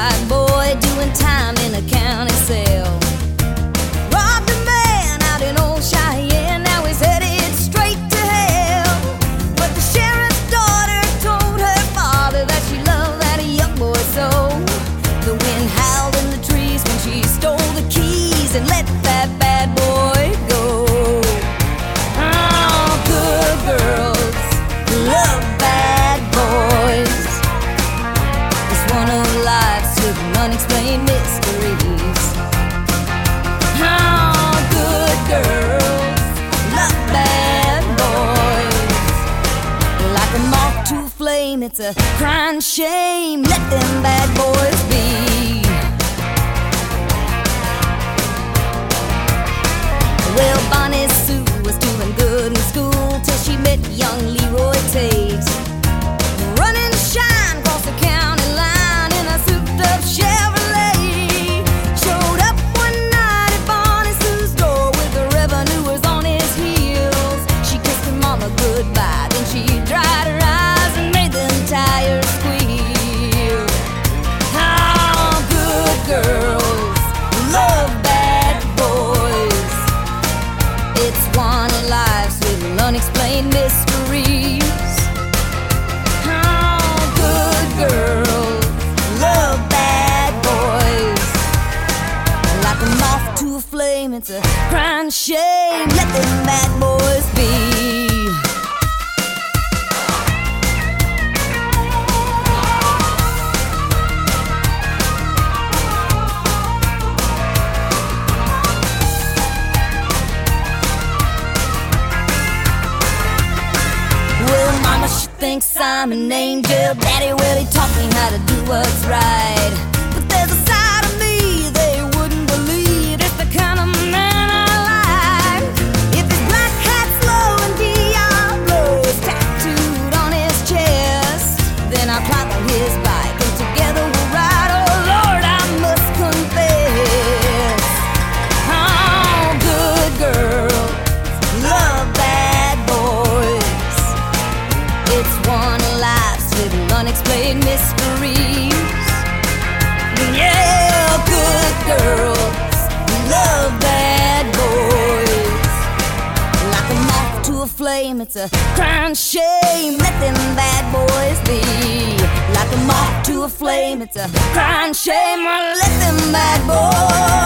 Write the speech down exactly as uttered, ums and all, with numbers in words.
white boy doing time in a county cell. Robbed a man out in Old Cheyenne, now he's headed straight to hell. But the sheriff's daughter told her father that she loved that young boy so. The wind howled in the trees when she stole the keys and let that bad boy go. Oh, good girls love bad boys. It's one of life's hidden unexplained mysteries. Oh, good girls love bad boys. Like a moth to a flame, it's a crying shame. Let them bad boys be. Well, Bonnie Sue was doing good in school till she met young Leroy Tate. Running shine across the county line in a souped-up Chevrolet. Showed up one night at Bonnie Sue's door with the revenuers on his heels. She kissed her mama goodbye, then she dried her eyes and made them tires squeal. Oh, good girls love bad boys. It's one of life's little unexplained mysteries. Oh, good girls love bad boys. Like a moth to a flame, it's a crying shame. Let them bad boys be. She thinks I'm an angel. Daddy, well, he taught me how to do what's right. But there's a side of me they wouldn't believe. It's the kind of man I like. If his black hat's low and Diablo is tattooed on his chest, then I climb on his bike and together we'll ride. Oh, Lord, I must confess. Oh, good girls love bad boys. It's one of life's little unexplained mysteries. Yeah, good girls love bad boys. Like a moth to a flame, it's a crying shame. Let them bad boys be. Like a moth to a flame, it's a crying shame. Let them bad boys